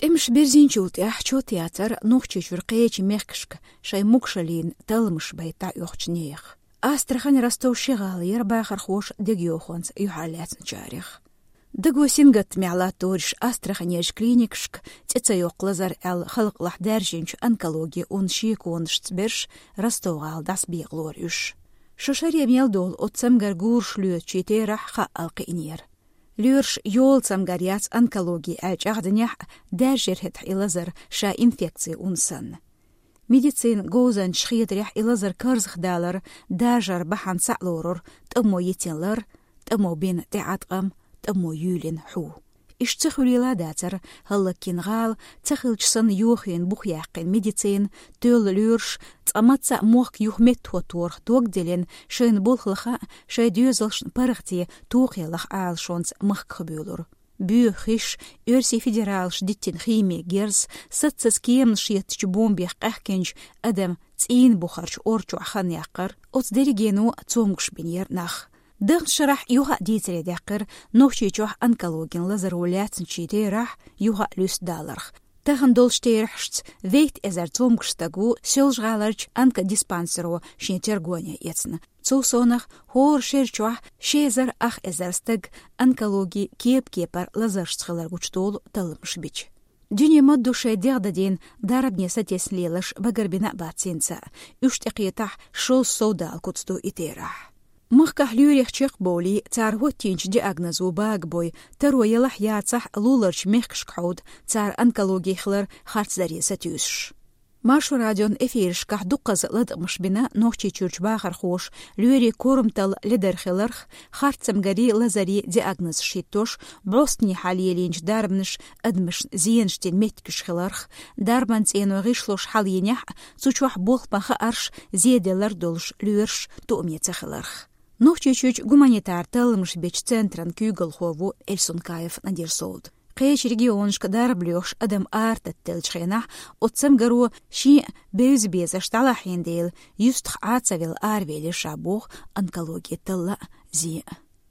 امش برزينشوت احشو تياتر نوخشي شرقيتي ميخكشك شاي مكشلين تلمش بيتع يوخشنيخ استرخاني راستو شغال يربا خرخوش دقيوخونس يحالات نشاريخ دقو سينغت معلات دورش استرخانيش كلينيكشك تتسيوق لزر ال خلق لحدارجينش انكالوجي ونشيكونش تبرش راستو غال داس بيغلوريوش شوشاري ميلدول اتسم غرغور شلوت شيتيرح خاقل قينير لورش يول سمغاريات انكالوجي اجعدنيح دارجر هتح إلازر شا انفكسي انسان ميديسين غوزن شخيدريح إلازر كارزخ دالر دارجر بحان سعلورر تأمو يتنلر تأمو بين تعاتقم تأمو يولين حو اشتخولي لا داتر هلا كينغال تخلجسن يوخين بوخياقين ميديسين تول لورش تأمتسا موخ يوخمت توتورخ توقدلين شين بولخلخا شاي ديوزلش برغتي توخيلخ آلشونس مخكبولر بيوخيش يرسي فيدرالش ديتين خيمي جيرز ستسس كيم شيت بومبيخ قحكنج أدم تين بوخرش أورچو أخان يقر أتدريجينو تومكش بنير نخ دغ شرح يوها ديتري داقر نوشي جوح أنكالوجين لزرولات نشيتي راح يوها لوس دالرخ تغن دولشتيرحشت ويت ازر تومكشتاغو سيلجغالرج أنكا ديسبانسرو شينترغونيا يتسن توسونخ هور شيرچوح شيزر أخ ازرستغ أنكالوجي كيبر لزرشتخلرغوچتول تلمش بيچ دنيا مدو شي ديغدادين داربني ستيس ليلش بقربنا باتسينسا يشتقيتح شو سودا الكتستو إتيراح مخكح لوريخ تشيق بولي تار هو تينش دياغنازو باق بوي ترو يلح ياتسح لولرش ميخكش قعود تار أنكالوجي خلر خارت زاري ستيوش مارشو راديون افيرش كح دقز لد مش بنا نوخشي تشورج باخر خوش لوري كورمتل لدر خلرخ خارت سمغاري لزاري دياغناز شيتوش بروستني حالي لينج داربنش ادمش زينشتين ميتكش خلرخ داربان تينو غيشلوش حالينيح سوچوح بوخ باخ ارش زيدلر دولش لورش توميت خلرخ نوخشي تشوج гуманитар تلمش بيچ центран كيغلخوو эльсункаев надирсолд قيش ريجيونشك داربليوش أدم آرت التلجخينح وتسم قرو شي بيوز بيزش تلاحين ديل يستخ عاتسويل آرويلي شابوخ أنكالوجيا تلا زي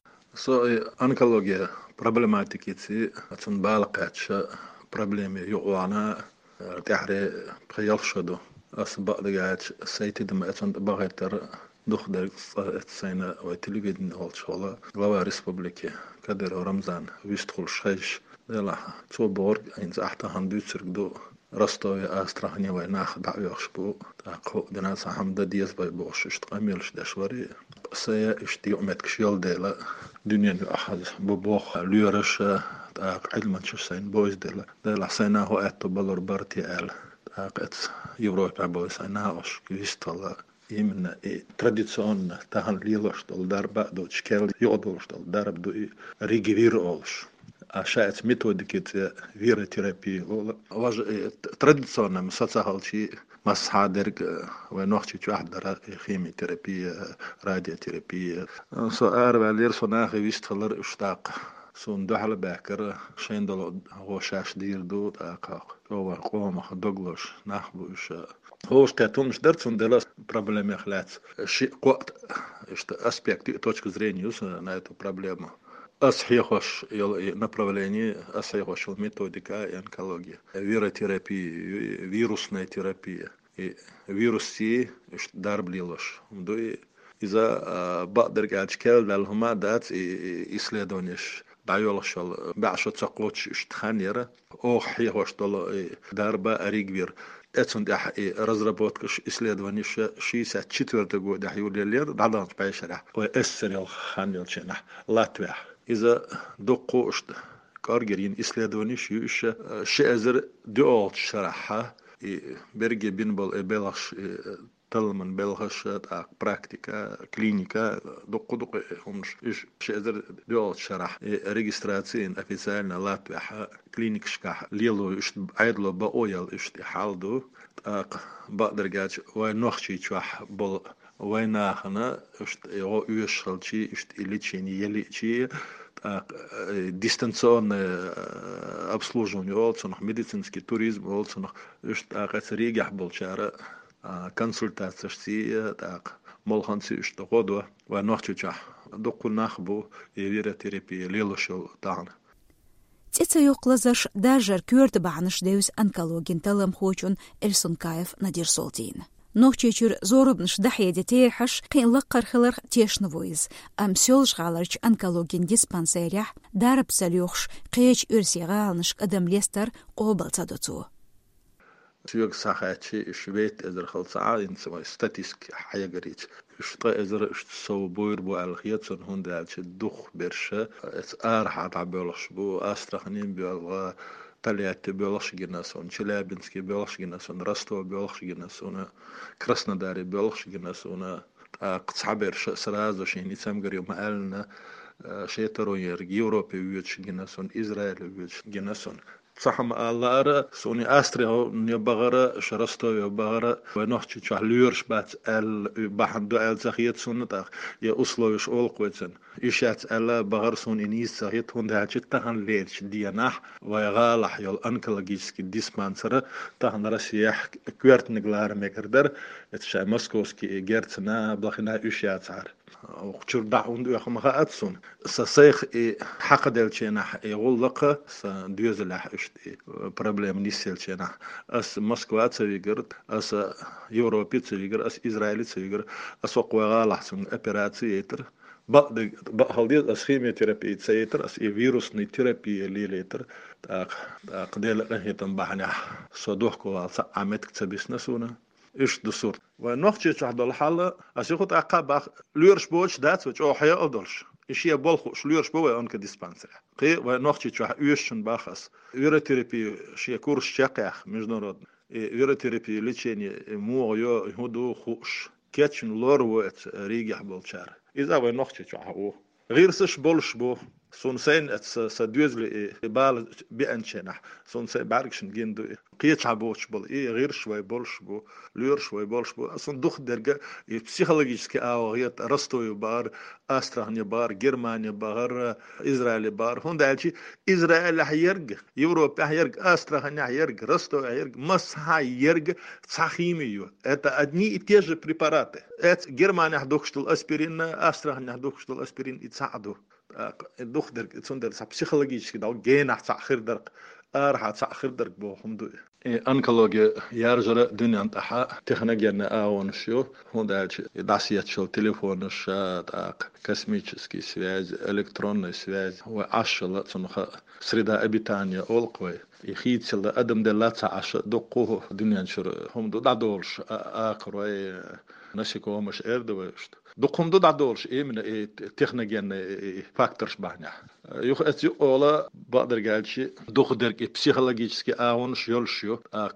أنكالوجيا проблематикицы أتسن بالقاتش проблемي يقوانا تحري بخيالشدو أسبق دقاتش سيتي دم أتسن بغيتر دخدر سينا وتلقيدن هالشغلة غوا ريسبوبليكي كدر رمضان ويستخل شيش يلا تو بورغ إنز أحتا هندوتسرق دو رستوي أستراحني ويناخ دعوي أخشبو تاقو دناس حمد ديز باي بوش اشتقاميلش داشوري سيا اشتي أمتك شيال ديلا دنيا أحد ببوخ ليورش تاق علمان شسين بويز ديلا سينا هو أتو بلور بارتي آل تاق ات يوروبا بويز سينا أش كيستولا именно традиционно тахан лилош дол дарба до чкел йодолш дол дарб до ригивир олш а шаец методики виротерапии важ традиционно مستصحالشي مسحادرق ونوخشي واحد خيميوثيرابية راديوثيرابية سو اربع ليرسون اخي ويستخلر اشتاق سون دحل باكر شين دول هو شاش دير دو تاق هو قوم دوغلوش نحبوش هوش كاتونش درتون دلاس проблемы خلات شيء قوت что аспект точка зрения на эту проблему أصحيحوش направление أصحيحوش методика и онкология виротерапия вирусная терапия и вирусы дарблилош до إذا بقدر قاعد كل لهما دات إسلادونيش بعيولشل بعشرة سقوطش اشتخانيرة أو حيحوش طلع داربا أريجبير أتصند разработкаш исследованиеш 64 года юлиер дадан спайшера وأسريل خانيلشنا لاتвия إذا دقوشت كارجرين исследованиеш يش شأزر دولت شرحها برجي بينبل بلغش تلمن بلغش براكتيكا كلينيكا دق همش شأزر دولت شرح ريجستراتين أفيسالنا لاتвия كلينيك شكح ليلو إشت عيدلو بأويل إشت حالدو بقدر جاتش وين نخشي شوح بل وين ناخنا إشت يو يشلشي إشت إليتشيني يليتشي дистанционное обслуживание олцонах медицинский туризм олцонах إشت أقص ريجح بالشارع консультация شتي так молханцы إشت قدوة وين نخشي شوح دقو نخبو يفيرا تيرابي ليلو شو تاعنا Тица йоклазаш дажар кюрт баныш деюс онкологин талам хочун Эльсункаев Надир Солтин. Нохчечур зорубныш дахеде тейхаш қиынлық қархылар тешнывойыз. Амсел жғаларч онкологин диспансерях дарып салюхш қеч үрсеға алныш адамлестар қобалца доцу. Тюрк сахачи швейт эзер халца инсма статистик хаягрич. Что эзер что буйр бу алхиятсон хундалч дух берше эс арха табелш бу астрахнин бюлга Талият бюлгш генасон, Челябинский бюлгш генасон, Ростов бюлгш генасон, Краснодаре бюлгш генасон. قصعبر سرازو شيني سامغريو مالنا شيتروير Европе вьюч генасон, Израиль вьюч генасон. صحم الله سوني أستري نبغرة شرستوي وبغرة ونحكي تحليرش بات بحندو زخيت سنة يا أصلوش أول قوتن إشات بغر سوني نيس زخيت هون ده تهان ليرش ديانح ويغالح يل أنكولوجيسكي ديسبانسر تهان رسيح كويرت نقلار مكردر اتشا موسكوسكي جيرتنا بلخنا إشات عار وقتشور دعون دو يخم غاتسون سسيخ حق دلچينح يغلق سدوزلح اشتي بروبلم نيسل چينح اس موسكوا تسويغر اس يوروبي تسويغر اس اسرائيل تسويغر اس وقواغالح سون اوبراتيتر بعد هالديت اس خيميوثيرابي تسيتر اس فيروسني ثيرابي ليليتر قديل رهيتن بحنا صدوخكو عمت تسبيسنسونا إيش دسور ونوختي تحضر الحالة أسيخوت عقاب ليرش بوش دات وش أو حياة أدلش إشي بالخوش ليرش بوه أنك ديسبانسر قي ونوختي تح يوشن باخس يوريثيرابي شيء كورس شقيق مجنورد يوريثيرابي ليتشيني مو يو يهودو خوش كاتشن لوروت ريجح بالشار إذا ونوختي تحو غير سش بولش بو سونسين سدوزلي بال بأنشنح سونسين باركشن جندو قيتش عبوش بول غير شوي بولش بو لير شوي بولش بو أصلا دوخ درجة بسيكولوجيسكي أوغيات رستوي بار أستراليا بار جرمانيا بار إسرائيل بار هون دالشي إسرائيل حيرج يوروبا حيرج أستراليا حيرج رستوي حيرج مس حيرج صحيميو это одни и те же препараты это Германия حدوخشتل أسبرين أستراليا حدوخشتل أسبرين يتساعدوا دوخ درك تسندر بسيكولوجيسكي داو جينا تأخير درك أرح تأخير درك بوهم دو أنكولوجي يارجر دنيا انتحا تخنجنا آون شو هون دالش داسيات شو تليفونش космический связь электронная связь وعشلة تنخ سردا أبيتانيا أولقوي يخيتشل أدم دلاتة عش دقوه دنيا شر هم دو دادولش آخروي نشكو مش إردوشت دقهم دو دادولش من تخنجنا فاكتورش بحنا يخ أولا بقدر قالشي دخ درك بسيكولوجيسكي آون شيولشيو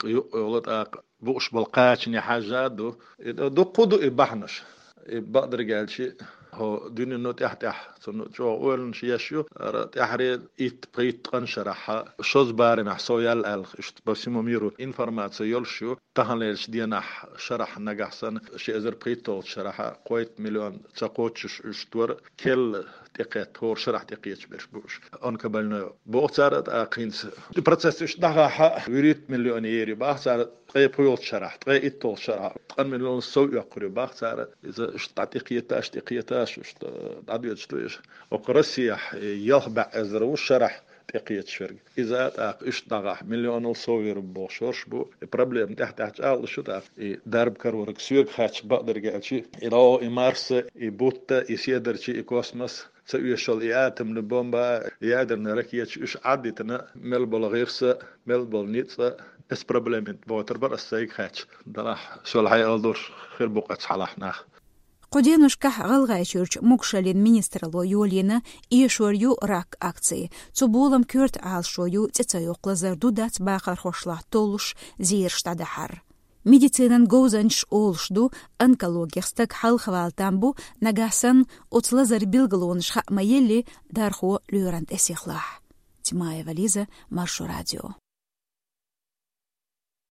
يقولت بوش بالقاتشني حاجات دو قدو بحنش بقدر قالشي هو دنيا نوت يحتح سنو جو أول شيء تحري بقيت قنشرح شوز باري محسويال الخ بسيمو ميرو إنفورماتيو شو تهنلش دينا شرح نجحسن شيء زر بقيتو شرح قويت مليون تقوتش اشتور كل تقيت هو شرح تقيت برشبوش أنك بالنا بوصارت أقينس البروسيس إيش دغاح وريت مليونيري باخسارت قي بيول شرح قي إتول شرح قن مليون سوق يقري باخسارت إذا إيش تعتقيتاش تقيتاش إيش تعديت إيش وقرسيح يلبع أزروش شرح تقيت شرق إذا إيش دغاح مليون صوير بوشورش بو البروبلم تحت أول شو تعرف درب كرورك سيرك خاتش بقدر قالشي إلى إمارس يبوت يسيدر شيء كوسموس سيشل ياتم البومبا يادر نركيتش إيش عدتنا ملبل غيرسة ملبل نيتسة إس بروبلم بوتر برا سيك خاتش دراح شو الحي ألدور خير بقعة صلاحنا Куденушках галгайчурч мукшалин министрло юлина ишорю рак акции. Цубулам кюрт алшою цецайоклазарду дац бахар хошлах толуш зирштадахар. Медицинан гоузанш олшду онкологияхстак халхвалтамбу нагасан оцлазар билгалонш хакмаели дархо люрант эсихлах. Тимаева Лиза, Маршу радио.